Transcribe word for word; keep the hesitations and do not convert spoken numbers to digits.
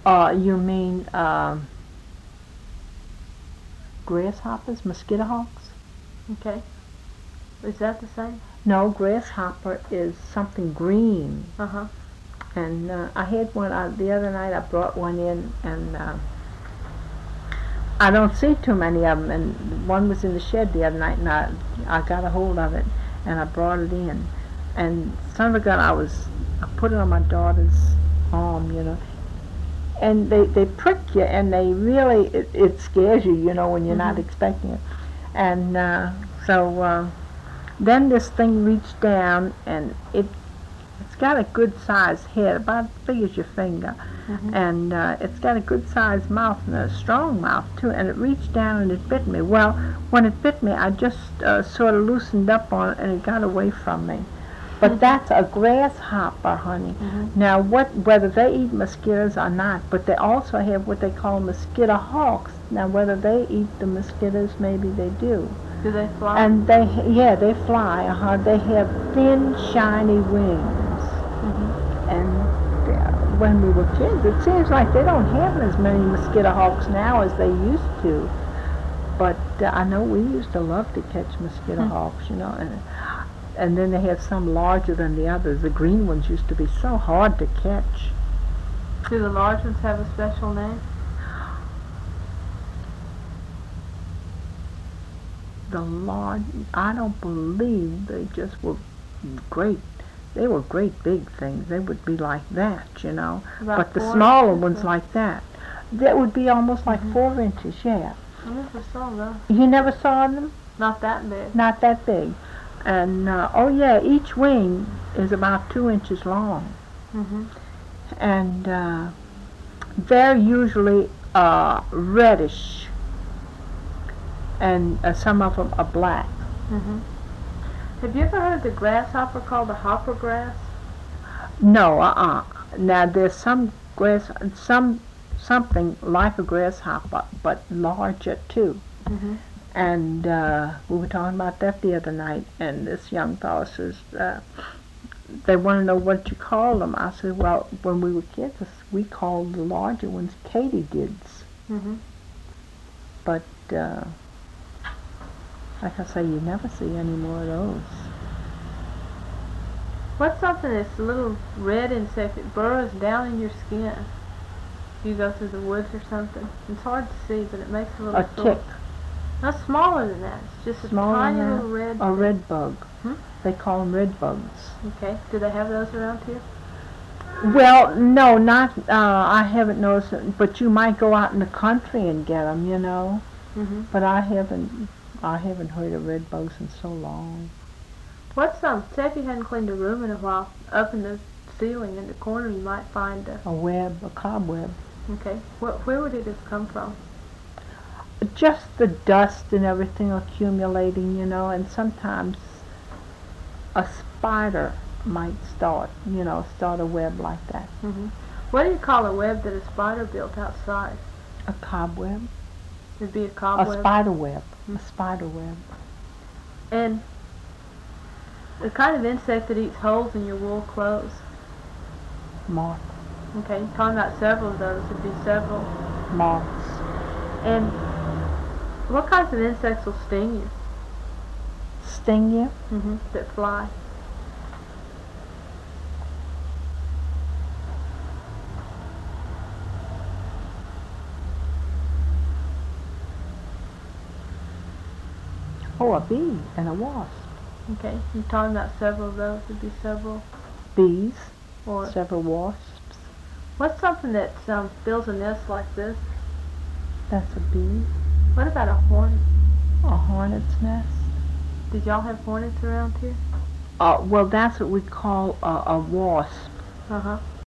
Uh, you mean um, grasshoppers, mosquito hawks? Okay. Is that the same? No, grasshopper is something green. Uh-huh. And uh, I had one uh, the other night. I brought one in, and uh, I don't see too many of them. And one was in the shed the other night, and I, I got a hold of it, and I brought it in. And son of a gun, I was, I put it on my daughter's arm, you know. And they, they prick you, and they really, it, it scares you, you know, when you're mm-hmm. not expecting it. And uh, so uh, then this thing reached down, and it, it's got a good sized head, about as big as your finger. Mm-hmm. And uh, it's got a good sized mouth, and a strong mouth, too. And it reached down, and it bit me. Well, when it bit me, I just uh, sort of loosened up on it, and it got away from me. But mm-hmm. that's a grasshopper, honey. Mm-hmm. Now, what whether they eat mosquitoes or not, but they also have what they call mosquito hawks. Now, whether they eat the mosquitoes, maybe they do. Do they fly? And they, yeah, they fly. Uh-huh. They have thin, shiny wings. Mm-hmm. And uh, when we were kids, it seems like they don't have as many mosquito hawks now as they used to. But uh, I know we used to love to catch mosquito mm-hmm. hawks, you know. And, And then they have some larger than the others. The green ones used to be so hard to catch. Do the large ones have a special name? The large, I don't believe they just were great. They were great big things. They would be like that, you know. About but the four smaller inches, ones or? like that, that would be almost like mm-hmm. four inches, yeah. I never saw those. You never saw them? Not that big. Not that big. And, uh, oh yeah, each wing is about two inches long. Mm-hmm. And uh, they're usually uh, reddish, and uh, some of them are black. Mm-hmm. Have you ever heard of the grasshopper called the hopper grass? No, uh-uh. Now there's some grass, some something like a grasshopper, but larger too. Mm-hmm. And uh, we were talking about that the other night, and this young fellow says, uh, they want to know what you call them. I said, well, when we were kids, we called the larger ones katydids. Mm-hmm. But, uh, like I say, you never see any more of those. What's something that's a little red insect that burrows down in your skin? You go through the woods or something. It's hard to see, but it makes a little A sore. tick. Not smaller than that. It's just a Smaller tiny than that? little red. A red bug. Hmm? They call them red bugs. Okay. Do they have those around here? Well, no, not, uh, I haven't noticed it, but you might go out in the country and get them, you know. Mm-hmm. But I haven't, I haven't heard of red bugs in so long. What's some? Say if you hadn't cleaned a room in a while, up in the ceiling in the corner, you might find a. A web, a cobweb. Okay. What? Where would it have come from? Just the dust and everything accumulating, you know, and sometimes a spider might start, you know, start a web like that. Mm-hmm. What do you call a web that a spider built outside? A cobweb. It'd be a cobweb. A spider web. A spider web. And the kind of insect that eats holes in your wool clothes. Moth. Okay, talking about several of those, it'd be several. Moths. And what kinds of insects will sting you? Sting you? Mm-hmm. That fly. Oh, a bee and a wasp. Okay, you're talking about several of those, it'd be several. Bees. Or Several wasps. what's something that um, builds a nest like this? That's a bee. What about a hornet? A hornet's nest. Did y'all have hornets around here? Uh, well, that's what we call a, a wasp. Uh-huh.